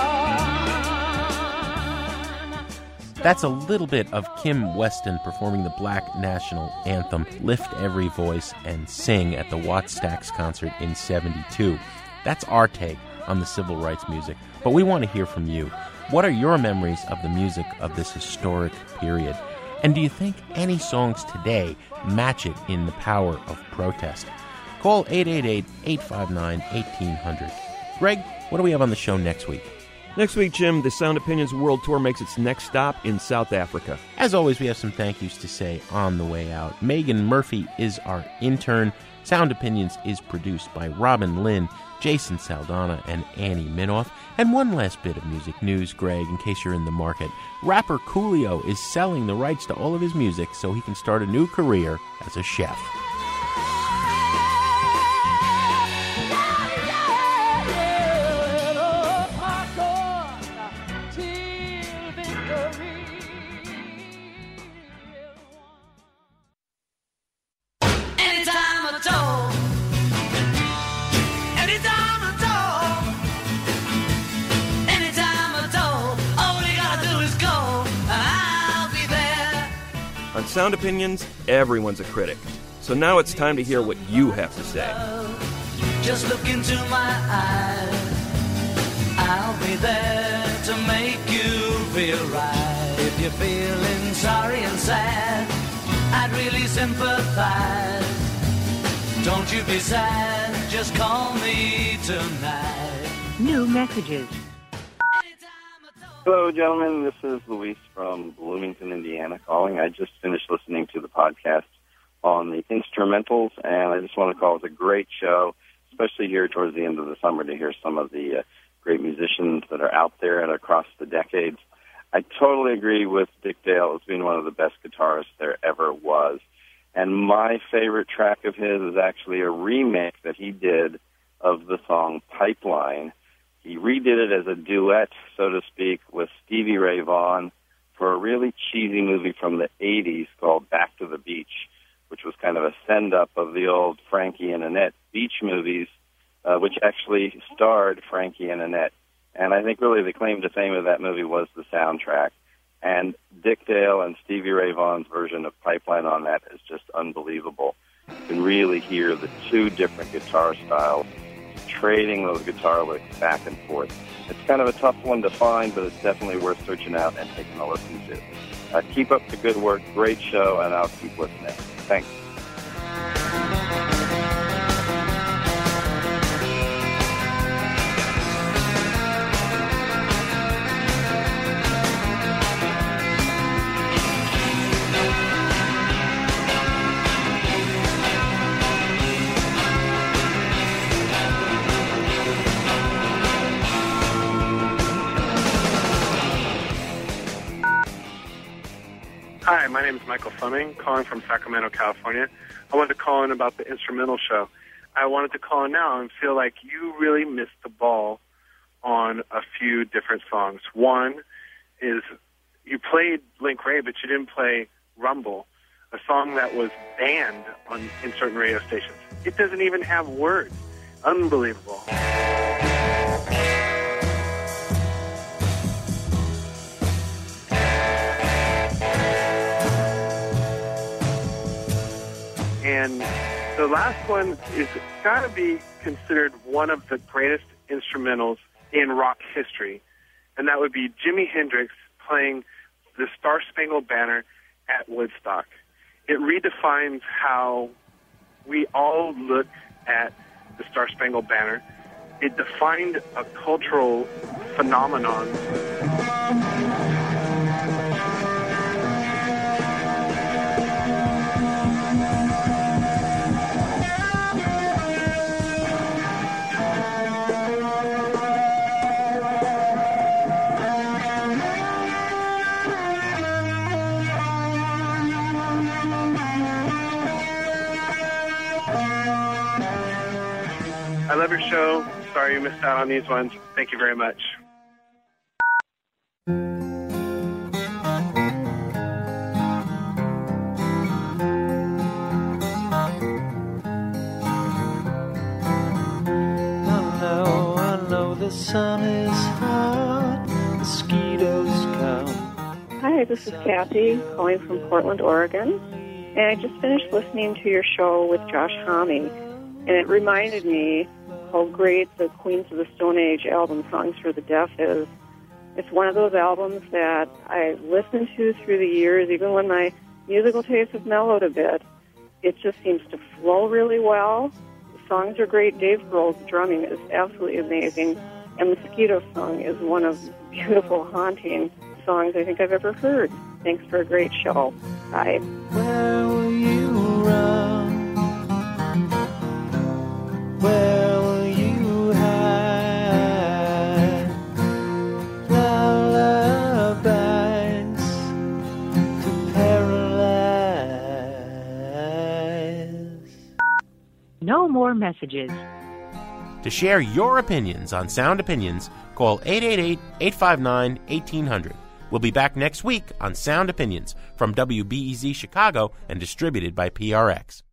won. That's a little bit of Kim Weston performing the Black National Anthem, Lift Every Voice and Sing, at the Watt-Stax concert in seventy-two. That's our take on the civil rights music, but we want to hear from you. What are your memories of the music of this historic period? And do you think any songs today match it in the power of protest? Call eight eight eight, eight five nine, one eight hundred. Greg, what do we have on the show next week? Next week, Jim, the Sound Opinions World Tour makes its next stop in South Africa. As always, we have some thank yous to say on the way out. Megan Murphy is our intern. Sound Opinions is produced by Robin Lynn, Jason Saldana, and Annie Minoff. And one last bit of music news, Greg, in case you're in the market. Rapper Coolio is selling the rights to all of his music so he can start a new career as a chef. Anytime at all. Anytime at all. Anytime at all. All you gotta do is go. I'll be there. On Sound Opinions, everyone's a critic. So now it's time to hear what you have to say. Just look into my eyes. I'll be there to make you feel right. If you're feeling sorry and sad, I'd really sympathize. Don't you be sad, just call me tonight. New messages. Hello, gentlemen. This is Luis from Bloomington, Indiana, calling. I just finished listening to the podcast on the instrumentals, and I just want to call it a great show, especially here towards the end of the summer to hear some of the uh, great musicians that are out there and across the decades. I totally agree with Dick Dale as being one of the best guitarists there ever was. And my favorite track of his is actually a remake that he did of the song Pipeline. He redid it as a duet, so to speak, with Stevie Ray Vaughan for a really cheesy movie from the eighties called Back to the Beach, which was kind of a send-up of the old Frankie and Annette beach movies, uh, which actually starred Frankie and Annette. And I think really the claim to fame of that movie was the soundtrack. And Dick Dale and Stevie Ray Vaughan's version of Pipeline on that is just unbelievable. You can really hear the two different guitar styles trading those guitar licks back and forth. It's kind of a tough one to find, but it's definitely worth searching out and taking a listen to. Uh, keep up the good work. Great show, and I'll keep listening. Thanks. Hi, my name is Michael Fleming, calling from Sacramento, California. I wanted to call in about the instrumental show. I wanted to call in now and feel like you really missed the ball on a few different songs. One is you played Link Ray, but you didn't play Rumble, a song that was banned on in certain radio stations. It doesn't even have words. Unbelievable. And the last one is got to be considered one of the greatest instrumentals in rock history, and that would be Jimi Hendrix playing the Star Spangled Banner at Woodstock. It redefines how we all look at the Star Spangled Banner. It defined a cultural phenomenon. I love your show. Sorry you missed out on these ones. Thank you very much. Hello, I know the sun is hot, mosquitoes come. Hi, this is Kathy, calling from Portland, Oregon. And I just finished listening to your show with Josh Homme, and it reminded me how great the Queens of the Stone Age album, Songs for the Deaf, is. It's one of those albums that I listened to through the years, even when my musical tastes have mellowed a bit. It just seems to flow really well. The songs are great. Dave Grohl's drumming is absolutely amazing. And Mosquito Song is one of the beautiful, haunting songs I think I've ever heard. Thanks for a great show. Bye. Where will you run? Where will you hide? Lullabies to paralyze. No more messages. To share your opinions on Sound Opinions, call eight eight eight, eight five nine, one eight hundred. We'll be back next week on Sound Opinions from W B E Z Chicago and distributed by P R X.